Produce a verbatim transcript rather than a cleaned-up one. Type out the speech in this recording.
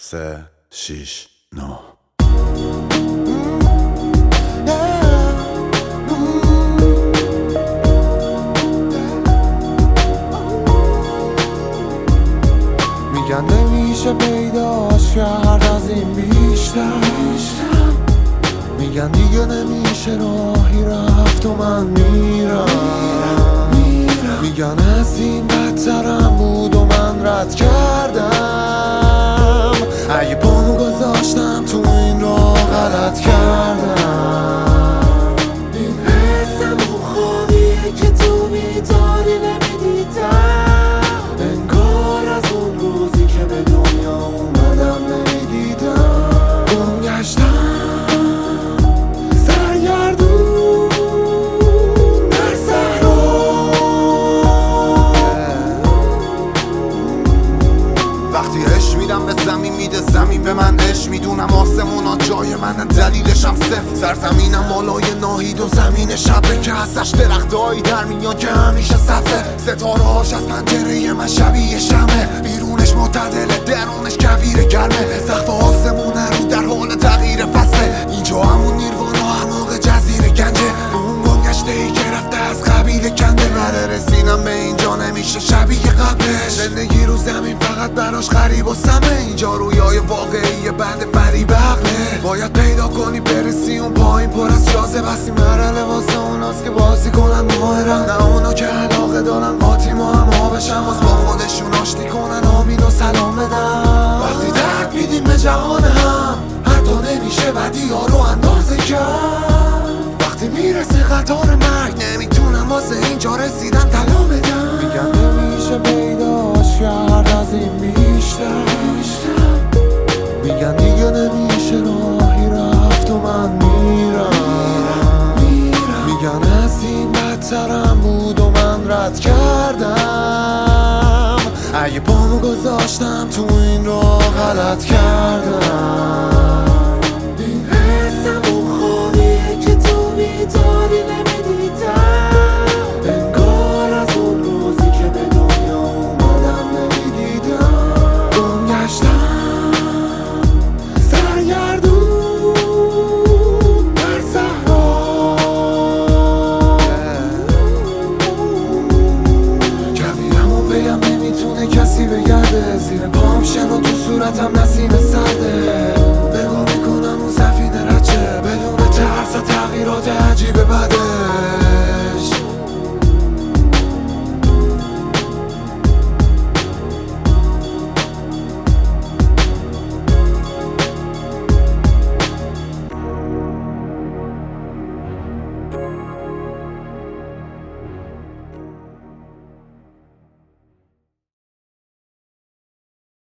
سه شیش نه میگن نمیشه پیداش کرد از این بیشتر. میگن دیگه نمیشه راهی رفت و من میرم. میگن از این بدترم بود و من رد کردم. اگه پامو گذاشتم تو این راه غلط کردم. این حسم و خوابیه که تو بیداری نمیدیدم. انگار از اون روزی که به دنیا اومدم نمیدیدم. گم گشتم سرگردون در صحرا. وقتی عشق میدم به زمین میده زمین به من عشق. میدونم آسمونا جای من دلیلشم صفر. سرزمینم بالای ناهید و زمین شبه که ازش درختایی در میان که همیشه سبزه. ستاره هاش از پنجره من شبیه شمه. بیرونش معتدله درونش کویر گرمه. سقف آسمونه رو در حال تغییر فصله. اینجا همون نیروانا هماغ جزیره گنجه. اون گم گشته ای که رفته از قبیل کنده. بره رسیدم به اینجا نمیشه شبیه قبلش. زندگی رو زمین فقط براش غریب و سمه. اینجا رویای واقعی بند فریب عقله. باید پیدا کنی برسی اون پایین پر از جاذبه است. این مرحله واسه اوناست که بازی کنن ماهرن، نه اونا که علاقه دارن قاطی ما هم ها بشن. واس با خودشون آشتی کنن آمین و سلام بدن. وقتی درد میدیم به جهان هم حتی نمیشه بدی ها رو اندازه کرد. وقتی میرسه قطار مرگ نمیتونم واسه اینجا رسیدن طلا بدم. میگن نمیشه پیداش کرد از این بیشتر. میگن دیگه نمیشه راهی رفت و من میرم. میگن از این بدترم بود و من رد کردم. اگه پامو گذاشتم تو این راه غلط کردم. این حسم و خوابیه که تو بیداری نمیدیدم. انگار از اون روزی که به دنیا اومدم نمیدیدم. گم گشتم سرگردون در صحرا. کویرمو بگم نمیتونه کسی بگرده. زیر پام شن و تو صورتم